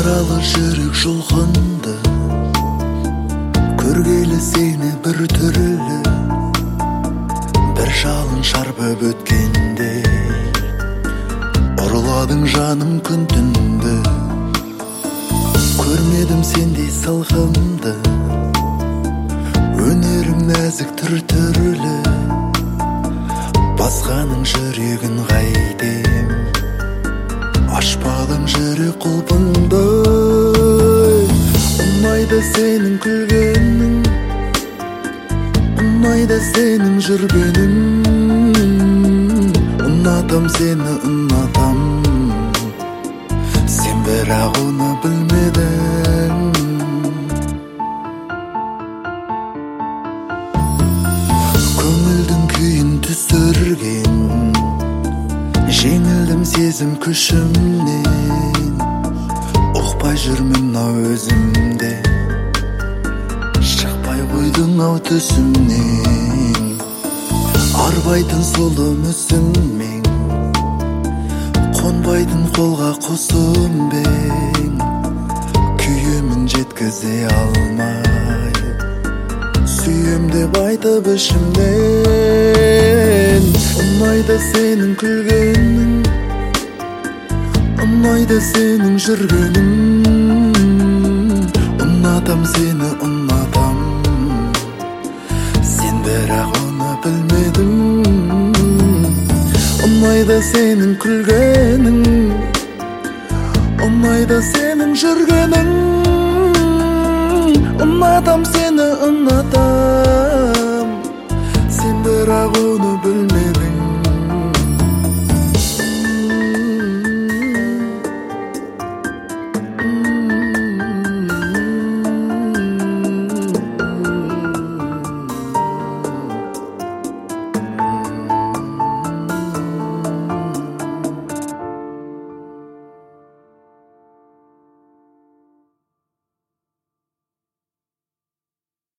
жаралы жүрек жұлқынды, көргелі сені бір түрлі, бір жалын шарпып өткенде ұрладың жаным күн түнді. Көрмедім сендей салқынды, өнерің нәзік түр-түрлі, басқаның жүрегін қайтем, ашпадың жүрек құлпыңды. Ұнайды сенің күлгенің, ұнайды сенің жүргенің, ұнатам сені ұнатам, сен бірақ оны білмедің. Көңілдің күйін түсірген, жеңілдім сезім күшімнен, ұқпай жүрмін ау өзімде, шықпай қойдың ау түсімнен. Арбайтын сұлу мүсінмен, қонбайтын қолға құсымбен, күйемін жеткізе алмай, сүйем деп айтып ішімнен. Ұнайды сенің күлгенің, ұнайды сенің жүргенің, ұнатам сені ұнатам, сен бірақ оны білмедің. Ұнайды сенің күлгенің, ұнайды сенің жүргенің, ұнатам сені ұнатам, сен бірақ оны